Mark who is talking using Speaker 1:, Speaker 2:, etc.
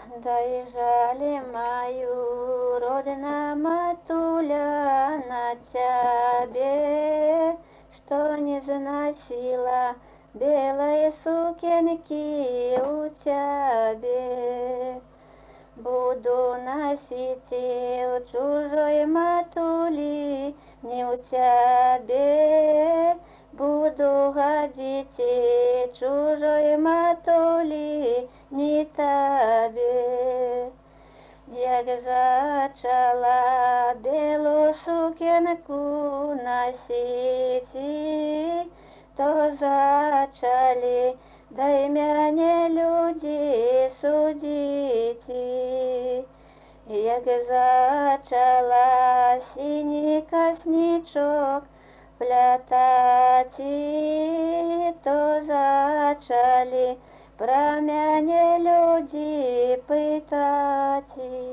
Speaker 1: дай жалі маю, родна матуля, на тебе, что не заносила белые сукенки у тебе. Буду носить у чужой матули, не у тебе. Буду годить чужой матулі, не тобі. Як зачала білу сукенку носити, то зачали, дай мене люди судити. Як зачала синій косничок плятати, то зачали про мене люди питати.